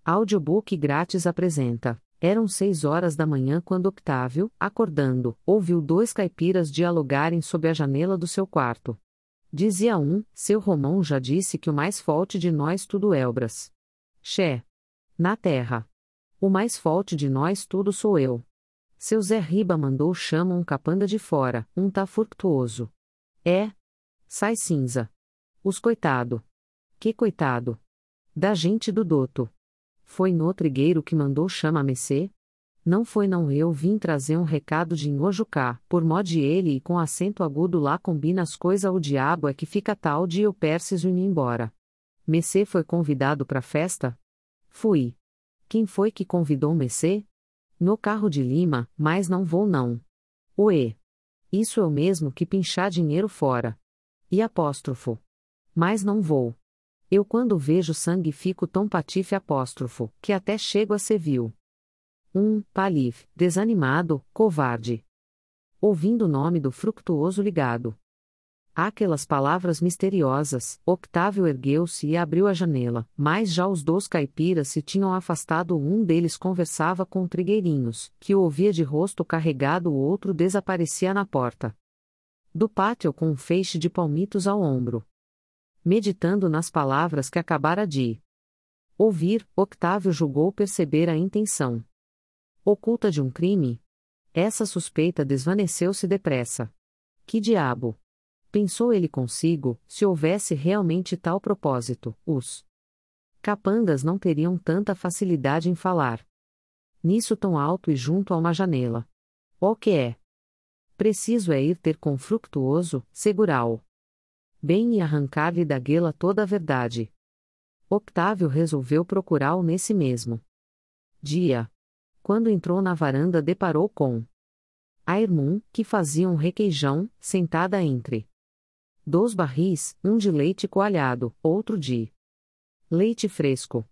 Audiobook grátis apresenta. Eram 6 horas da manhã quando Octávio, acordando, ouviu dois caipiras dialogarem sob a janela do seu quarto. Dizia um: seu Romão já disse que o mais forte de nós tudo Elbras. Xé. Na terra. O mais forte de nós tudo sou eu. Seu Zé Riba mandou chama um capanga de fora, um tá furtuoso. É. Sai cinza. Os coitado. Que coitado? Da gente do doto. Foi no trigueiro que mandou chama a mecê? Não foi não, eu vim trazer um recado de Nhojucá, por mó de ele e com acento agudo lá combina as coisa o diabo é que fica tal de eu preciso ir embora. Mecê foi convidado pra festa? Fui. Quem foi que convidou Mecê? No carro de Lima, mas não vou não. Uê. Isso eu mesmo que pinchar dinheiro fora. E apóstrofo. Mas não vou. Eu quando vejo sangue fico tão patife apóstrofo, que até chego a ser vil. Palif, desanimado, covarde. Ouvindo o nome do fructuoso ligado. Aquelas palavras misteriosas, Octávio ergueu-se e abriu a janela, mas já os dois caipiras se tinham afastado. Um deles conversava com Trigueirinhos, que o ouvia de rosto carregado, o outro desaparecia na porta do pátio com um feixe de palmitos ao ombro. Meditando nas palavras que acabara de ouvir, Octávio julgou perceber a intenção oculta de um crime. Essa suspeita desvaneceu-se depressa. Que diabo? Pensou ele consigo, se houvesse realmente tal propósito, os capangas não teriam tanta facilidade em falar nisso tão alto e junto a uma janela. O que é? Preciso é ir ter com Fructuoso, segurá-o bem e arrancar-lhe da guela toda a verdade. Octávio resolveu procurá-lo nesse mesmo dia. Quando entrou na varanda deparou com a irmã, que fazia um requeijão, sentada entre dois barris, um de leite coalhado, outro de leite fresco.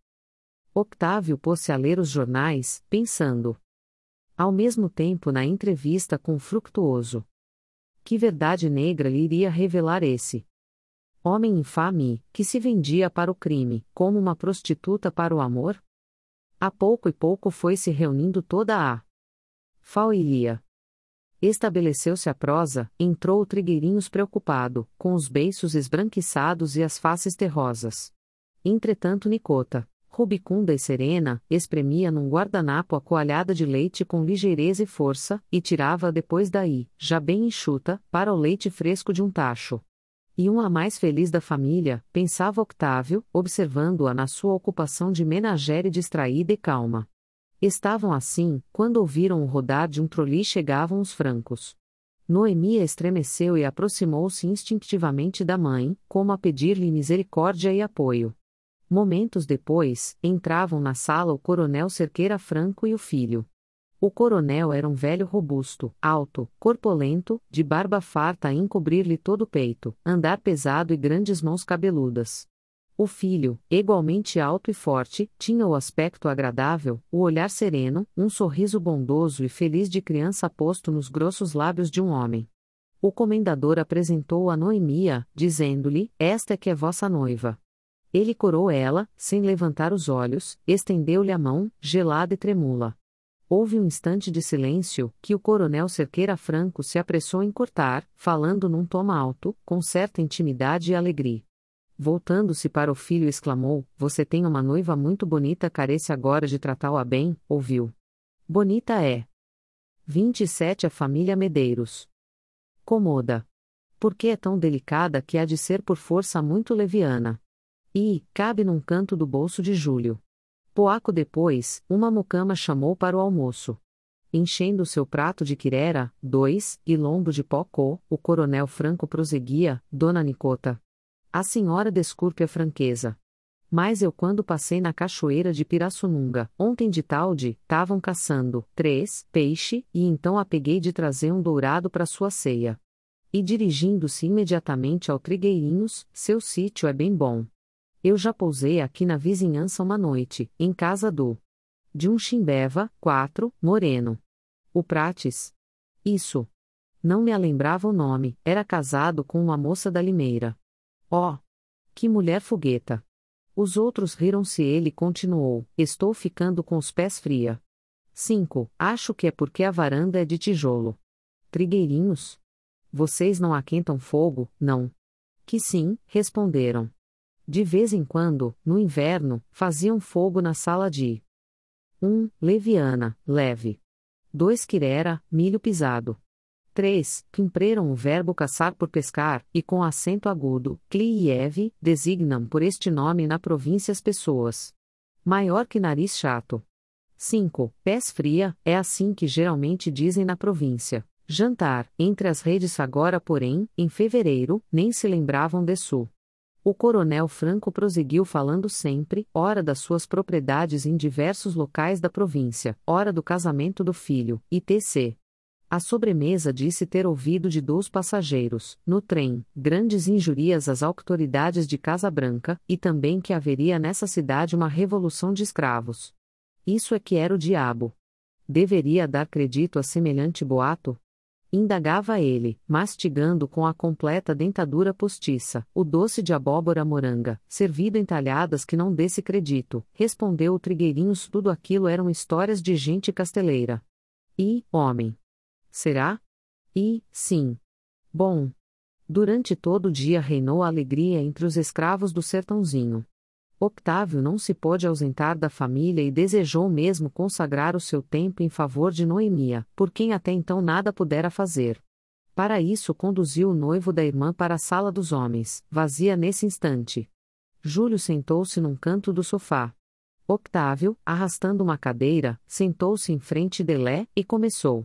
Octávio pôs-se a ler os jornais, pensando ao mesmo tempo na entrevista com Fructuoso. Que verdade negra lhe iria revelar esse homem infame, que se vendia para o crime, como uma prostituta para o amor? A pouco e pouco foi se reunindo toda a fauília. Estabeleceu-se a prosa, entrou o Trigueirinhos preocupado, com os beiços esbranquiçados e as faces terrosas. Entretanto Nicota, rubicunda e serena, espremia num guardanapo a coalhada de leite com ligeireza e força, e tirava-a depois daí, já bem enxuta, para o leite fresco de um tacho. E a mais feliz da família, pensava Octávio, observando-a na sua ocupação de menagere distraída e calma. Estavam assim, quando ouviram o rodar de um troli chegavam os francos. Noemia estremeceu e aproximou-se instintivamente da mãe, como a pedir-lhe misericórdia e apoio. Momentos depois, entravam na sala o coronel Cerqueira Franco e o filho. O coronel era um velho robusto, alto, corpulento, de barba farta a encobrir-lhe todo o peito, andar pesado e grandes mãos cabeludas. O filho, igualmente alto e forte, tinha o aspecto agradável, o olhar sereno, um sorriso bondoso e feliz de criança posto nos grossos lábios de um homem. O comendador apresentou a Noemia, dizendo-lhe: esta é que é vossa noiva. Ele corou ela, sem levantar os olhos, estendeu-lhe a mão, gelada e tremula. Houve um instante de silêncio, que o coronel Cerqueira Franco se apressou em cortar, falando num tom alto, com certa intimidade e alegria. Voltando-se para o filho exclamou: você tem uma noiva muito bonita, carece agora de tratá-la bem, ouviu? Bonita é. 27 A família Medeiros. Comoda. Porque é tão delicada que há de ser por força muito leviana. E, cabe num canto do bolso de Júlio. Pouco depois, uma mucama chamou para o almoço. Enchendo seu prato de quirera, 2, e lombo de pocô, o coronel Franco prosseguia: dona Nicota. A senhora desculpe a franqueza. Mas eu quando passei na cachoeira de Pirassununga, ontem de tarde, tavam caçando 3 peixe, e então a peguei de trazer um dourado para sua ceia. E dirigindo-se imediatamente ao Trigueirinhos, seu sítio é bem bom. Eu já pousei aqui na vizinhança uma noite, em casa de um Chimbeva, 4, moreno. O Prates. Isso. Não me lembrava o nome, era casado com uma moça da Limeira. Oh! Que mulher fogueta! Os outros riram-se. Ele continuou: estou ficando com os pés fria. 5. Acho que é porque a varanda é de tijolo. Trigueirinhos? Vocês não aquentam fogo, não? Que sim, responderam. De vez em quando, no inverno, faziam fogo na sala de 1. Leviana, leve. 2. Quirera, milho pisado. 3. Quimpreram o verbo caçar por pescar, e com acento agudo, cli e eve, designam por este nome na província as pessoas. Maior que nariz chato. 5. Pés fria, é assim que geralmente dizem na província. Jantar, entre as redes agora porém, em fevereiro, nem se lembravam de Sul. O coronel Franco prosseguiu falando sempre, ora das suas propriedades em diversos locais da província, ora do casamento do filho, etc. À sobremesa disse ter ouvido de 2 passageiros, no trem, grandes injúrias às autoridades de Casa Branca, e também que haveria nessa cidade uma revolução de escravos. Isso é que era o diabo. Deveria dar crédito a semelhante boato? Indagava ele, mastigando com a completa dentadura postiça, o doce de abóbora moranga, servido em talhadas que não desse crédito, respondeu o Trigueirinhos. Tudo aquilo eram histórias de gente casteleira. E, homem. Será? E, sim. Bom. Durante todo o dia reinou a alegria entre os escravos do sertãozinho. Octávio não se pôde ausentar da família e desejou mesmo consagrar o seu tempo em favor de Noemia, por quem até então nada pudera fazer. Para isso conduziu o noivo da irmã para a sala dos homens, vazia nesse instante. Júlio sentou-se num canto do sofá. Octávio, arrastando uma cadeira, sentou-se em frente de Lé e começou.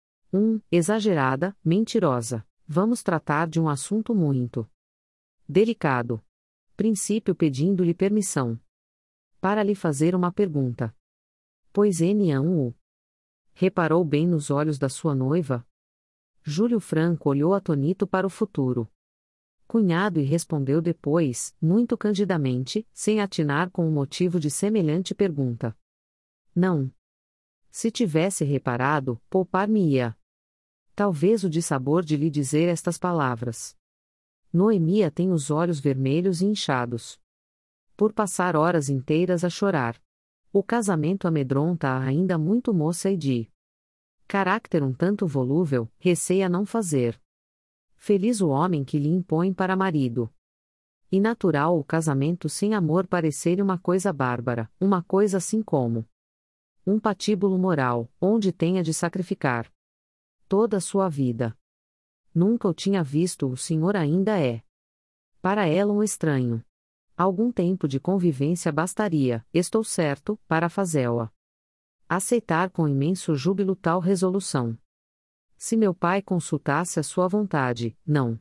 Exagerada, mentirosa. Vamos tratar de um assunto muito delicado. Princípio pedindo-lhe permissão para lhe fazer uma pergunta. Pois N1 reparou bem nos olhos da sua noiva? Júlio Franco olhou atonito para o futuro cunhado e respondeu depois, muito candidamente, sem atinar com o motivo de semelhante pergunta. Não. Se tivesse reparado, poupar-me-ia. Talvez o dissabor de lhe dizer estas palavras. Noemia tem os olhos vermelhos e inchados. Por passar horas inteiras a chorar. O casamento amedronta-a ainda muito moça e de caráter um tanto volúvel, receia não fazer. Feliz o homem que lhe impõe para marido. E natural o casamento sem amor parecer uma coisa bárbara, uma coisa assim como um patíbulo moral, onde tenha de sacrificar toda a sua vida. Nunca o tinha visto, o senhor ainda é para ela um estranho. Algum tempo de convivência bastaria, estou certo, para fazê-la aceitar com imenso júbilo tal resolução. Se meu pai consultasse a sua vontade, não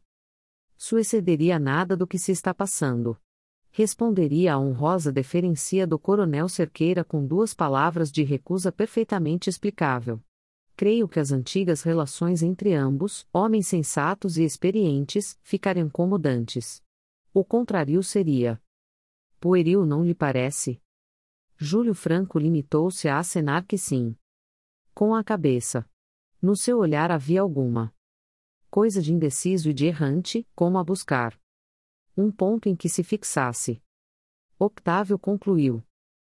sucederia nada do que se está passando. Responderia a honrosa deferência do coronel Cerqueira com 2 palavras de recusa perfeitamente explicável. Creio que as antigas relações entre ambos, homens sensatos e experientes, ficariam incomodantes. O contrário seria pueril, não lhe parece? Júlio Franco limitou-se a acenar que sim. Com a cabeça. No seu olhar havia alguma coisa de indeciso e de errante, como a buscar um ponto em que se fixasse. Octávio concluiu.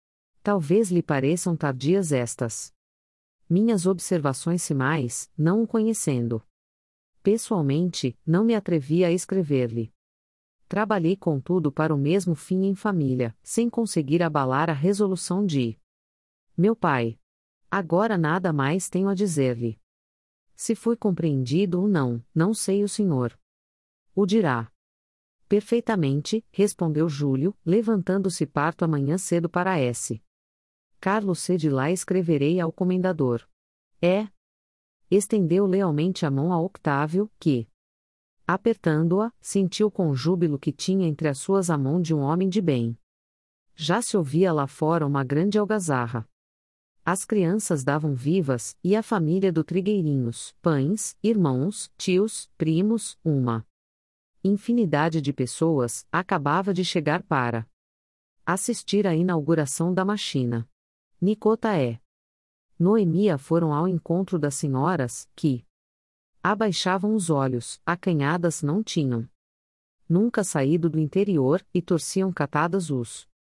Talvez lhe pareçam tardias estas minhas observações, se mais, não o conhecendo pessoalmente, não me atrevi a escrever-lhe. Trabalhei contudo para o mesmo fim em família, sem conseguir abalar a resolução de meu pai. Agora nada mais tenho a dizer-lhe. Se fui compreendido ou não, não sei, o senhor o dirá. Perfeitamente, respondeu Júlio, levantando-se. Parto amanhã cedo para S. Carlos C. De lá escreverei ao comendador. Estendeu lealmente a mão a Octávio, que, apertando-a, sentiu com júbilo que tinha entre as suas a mão de um homem de bem. Já se ouvia lá fora uma grande algazarra. As crianças davam vivas, e a família do Trigueirinhos, pães, irmãos, tios, primos, uma infinidade de pessoas, acabava de chegar para assistir à inauguração da machina. Nicota Noemia foram ao encontro das senhoras, que abaixavam os olhos, acanhadas não tinham nunca saído do interior, e torciam catadas os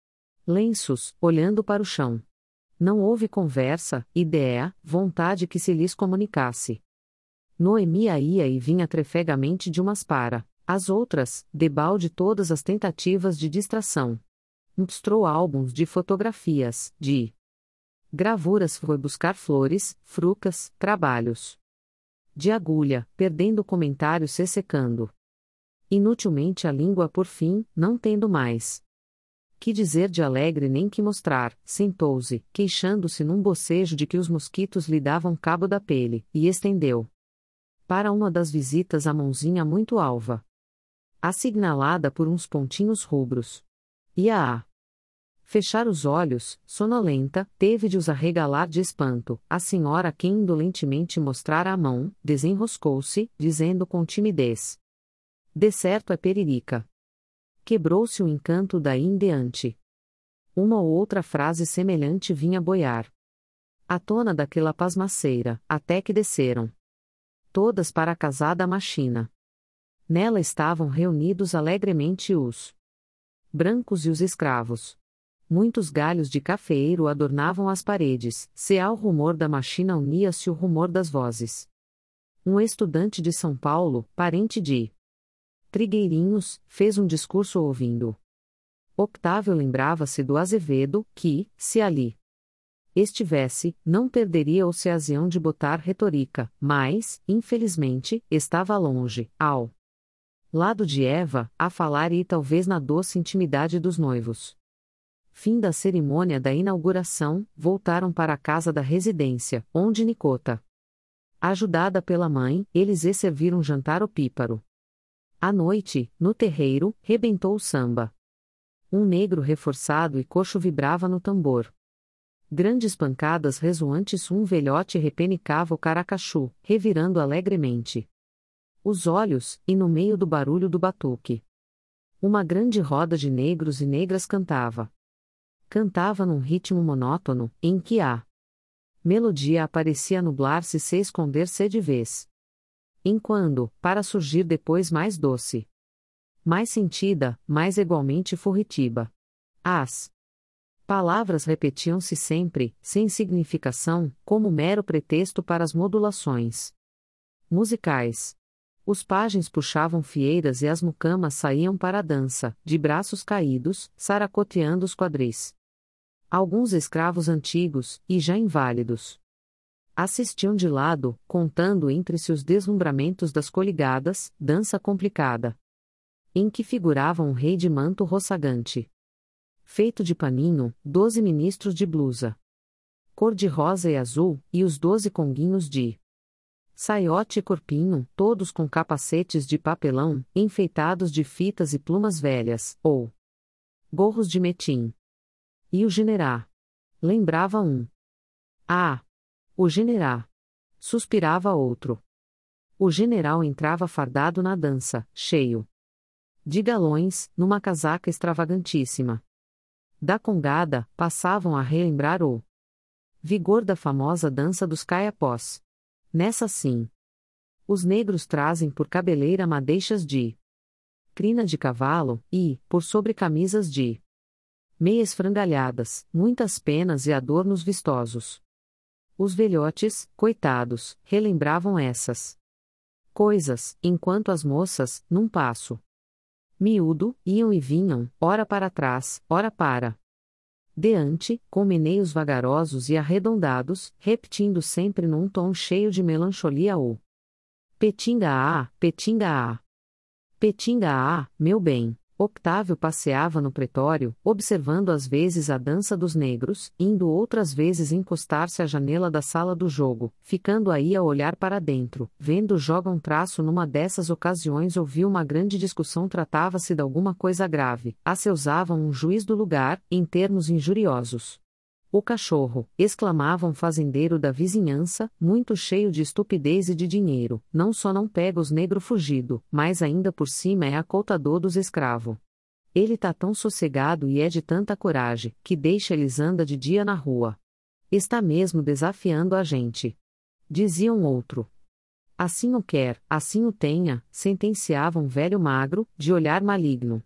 Lenços, olhando para o chão. Não houve conversa, ideia, vontade que se lhes comunicasse. Noemi ia e vinha trefegamente de umas para as outras, debalde todas as tentativas de distração. Mostrou álbuns de fotografias, de gravuras, foi buscar flores, frutas, trabalhos de agulha, perdendo comentários, se secando. Inutilmente a língua por fim, não tendo mais que dizer de alegre nem que mostrar, sentou-se, queixando-se num bocejo de que os mosquitos lhe davam cabo da pele, e estendeu para uma das visitas a mãozinha muito alva, assignalada por uns pontinhos rubros. Ia a fechar os olhos, sonolenta, teve de os arregalar de espanto. A senhora, a quem indolentemente mostrara a mão, desenroscou-se, dizendo com timidez: "De certo é Peririca." Quebrou-se o encanto daí em diante. Uma ou outra frase semelhante vinha boiar à tona daquela pasmaceira, até que desceram todas para a casada machina. Nela estavam reunidos alegremente os brancos e os escravos. Muitos galhos de cafeeiro adornavam as paredes, se ao rumor da machina unia-se o rumor das vozes. Um estudante de São Paulo, parente de Trigueirinhos, fez um discurso ouvindo. Octávio lembrava-se do Azevedo, que, se ali estivesse, não perderia a ocasião de botar retórica, mas, infelizmente, estava longe, ao lado de Eva, a falar e talvez na doce intimidade dos noivos. Fim da cerimônia da inauguração, voltaram para a casa da residência, onde Nicota, ajudada pela mãe, eles lhe serviram jantar opíparo. À noite, no terreiro, rebentou o samba. Um negro reforçado e coxo vibrava no tambor. Grandes pancadas ressoantes, um velhote repenicava o caracachu, revirando alegremente os olhos, e no meio do barulho do batuque, uma grande roda de negros e negras cantava. Cantava num ritmo monótono, em que a melodia aparecia nublar-se, se esconder-se de vez em quando, para surgir depois mais doce, mais sentida, mais igualmente furtiva. As palavras repetiam-se sempre, sem significação, como mero pretexto para as modulações musicais. Os pajens puxavam fieiras e as mucamas saíam para a dança, de braços caídos, saracoteando os quadris. Alguns escravos antigos, e já inválidos, assistiam de lado, contando entre si os deslumbramentos das coligadas, dança complicada, em que figuravam um rei de manto roçagante, feito de paninho, 12 ministros de blusa cor-de-rosa e azul, e os 12 conguinhos de saiote e corpinho, todos com capacetes de papelão, enfeitados de fitas e plumas velhas, ou gorros de metim. E o generá. Lembrava um. Ah! O generá. Suspirava outro. O general entrava fardado na dança, cheio de galões, numa casaca extravagantíssima. Da congada, passavam a relembrar o vigor da famosa dança dos caiapós. Nessa sim, os negros trazem por cabeleira madeixas de crina de cavalo, e, por sobre camisas de meias frangalhadas, muitas penas e adornos vistosos. Os velhotes, coitados, relembravam essas coisas, enquanto as moças, num passo miúdo, iam e vinham, ora para trás, ora para deante, com meneios vagarosos e arredondados, repetindo sempre num tom cheio de melancholia o petinga a, petinga a. Petinga a, meu bem. Octávio passeava no pretório, observando às vezes a dança dos negros, indo outras vezes encostar-se à janela da sala do jogo, ficando aí a olhar para dentro, vendo o joga um traço. Numa dessas ocasiões ouviu uma grande discussão, tratava-se de alguma coisa grave, se usavam um juiz do lugar, em termos injuriosos. O cachorro, exclamava um fazendeiro da vizinhança, muito cheio de estupidez e de dinheiro, não só não pega os negros fugido, mas ainda por cima é acoltador dos escravos. Ele tá tão sossegado e é de tanta coragem, que deixa eles anda de dia na rua. Está mesmo desafiando a gente. Dizia um outro. Assim o quer, assim o tenha, sentenciava um velho magro, de olhar maligno.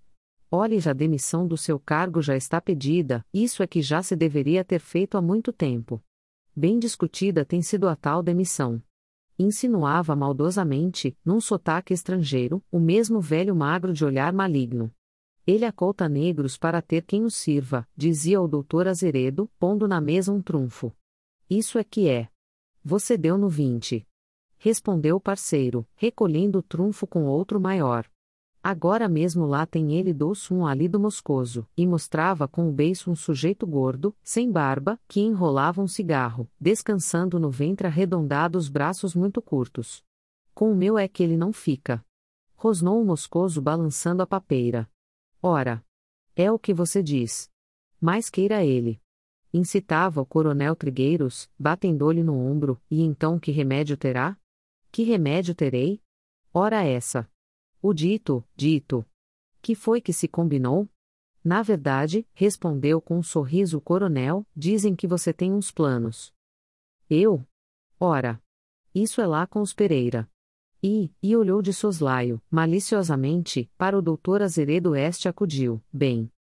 Olhe, a demissão do seu cargo já está pedida, isso é que já se deveria ter feito há muito tempo. Bem discutida tem sido a tal demissão. Insinuava maldosamente, num sotaque estrangeiro, o mesmo velho magro de olhar maligno. Ele acolta negros para ter quem o sirva, dizia o doutor Azeredo, pondo na mesa um trunfo. Isso é que é. Você deu no 20. Respondeu o parceiro, recolhendo o trunfo com outro maior. Agora mesmo lá tem ele doce um ali do Moscoso, e mostrava com o beiço um sujeito gordo, sem barba, que enrolava um cigarro, descansando no ventre arredondado os braços muito curtos. Com o meu é que ele não fica. Rosnou o Moscoso balançando a papeira. Ora. É o que você diz. Mais queira ele. Incitava o coronel Trigueiros, batendo-lhe no ombro, e então que remédio terá? Que remédio terei? Ora essa. O dito. Que foi que se combinou? Na verdade, respondeu com um sorriso o coronel, dizem que você tem uns planos. Eu? Ora. Isso é lá com os Pereira. E olhou de soslaio, maliciosamente, para o doutor Azeredo. Este acudiu, bem.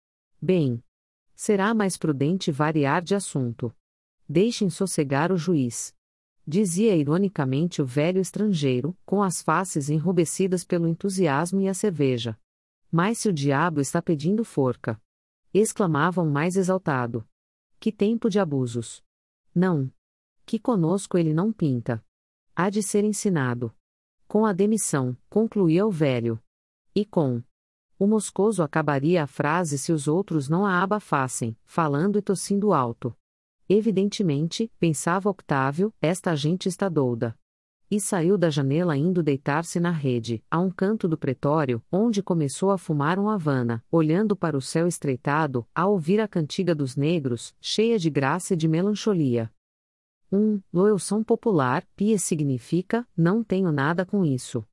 Será mais prudente variar de assunto. Deixem sossegar o juiz. Dizia ironicamente o velho estrangeiro, com as faces enrubescidas pelo entusiasmo e a cerveja. Mas se o diabo está pedindo forca! Exclamava um mais exaltado. Que tempo de abusos! Não! Que conosco ele não pinta. Há de ser ensinado. Com a demissão, concluía o velho. E com. O Moscoso acabaria a frase se os outros não a abafassem, falando e tossindo alto. Evidentemente, pensava Octávio, esta gente está douda. E saiu da janela indo deitar-se na rede, a um canto do pretório, onde começou a fumar um Havana, olhando para o céu estreitado, a ouvir a cantiga dos negros, cheia de graça e de melancholia. Loeução popular, pie significa, não tenho nada com isso.